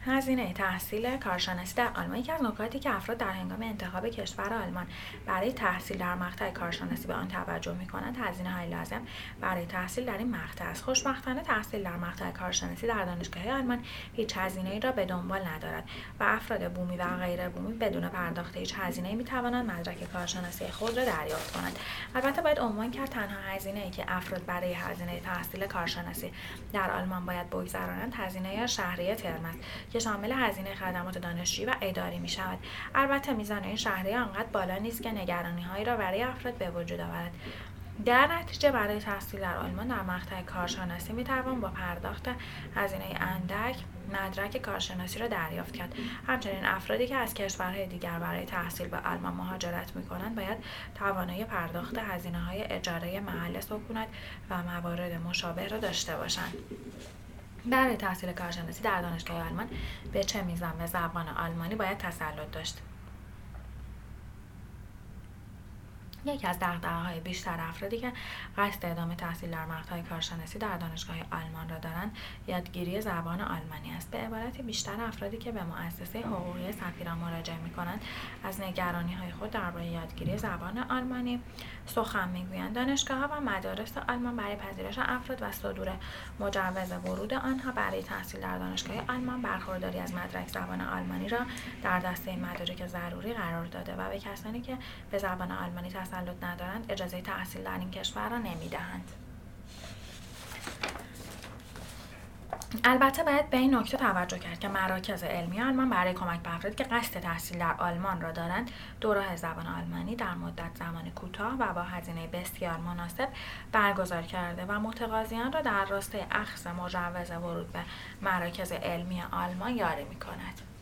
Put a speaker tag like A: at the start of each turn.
A: هزینه تحصیل کارشناسی در آلمان. یکی از نکاتی که افراد در هنگام انتخاب کشور آلمان برای تحصیل در مقطع کارشناسی به آن توجه می‌کنند، هزینه‌های لازم برای تحصیل در این مقطع است. خوشبختانه تحصیل در مقطع کارشناسی در دانشگاه‌های آلمان هیچ هزینه‌ای را به دنبال ندارد و افراد بومی و غیر بومی بدون پرداخت هیچ هزینه‌ای می‌توانند مدرک کارشناسی خود را دریافت کنند. البته باید عنوان کرد تنها هزینه‌ای که افراد برای هزینه تحصیل کارشناسی در آلمان باید بگذرانند هزینه شهریه ترم است که شامل هزینه خدمات دانشجویی و اداری می شود. البته میزان این شهریه آنقدر بالا نیست که نگرانی‌هایی را برای افراد به وجود آورد. در نتیجه برای تحصیل در آلمان در مقطع کارشناسی میتوان با پرداخت هزینه اندک مدرک کارشناسی را دریافت کرد. همچنین افرادی که از کشورهای دیگر برای تحصیل به آلمان مهاجرت می‌کنند باید توانایی پرداخت هزینه‌های اجاره محل سکونت و موارد مشابه را داشته باشند. برای تحصیل کارشناسی در دانشگاه آلمان به چه میزان به زبان آلمانی باید تسلط داشت؟ یکی از دغدغه‌های بیشتر افرادی که قصد ادامه تحصیل در مقطع کارشناسی در دانشگاه آلمان را دارند، یادگیری زبان آلمانی است. به عبارتی بیشتر افرادی که به مؤسسه حقوقی سفیران مراجعه می‌کنند، از نگرانی‌های خود درباره یادگیری زبان آلمانی سخن می‌گویند. دانشگاه‌ها و مدارس آلمان برای پذیرش افراد و صدور مجوز ورود آنها برای تحصیل در دانشگاه آلمان برخورداری از مدرک زبان آلمانی را در دسته مدارک ضروری قرار داده و به کسانی که به زبان آلمانی تسلط ندارند اجازه تحصیل در این کشور را نمی‌دهند. البته باید به این نکته توجه کرد که مراکز علمی آلمان برای کمک به افرادی که قصد تحصیل در آلمان را دارند، دوره زبان آلمانی در مدت زمان کوتاه و با هزینه بسیار مناسب برگزار کرده و متقاضیان را در راستای اخذ مجوز ورود به مراکز علمی آلمان یاری می‌کند.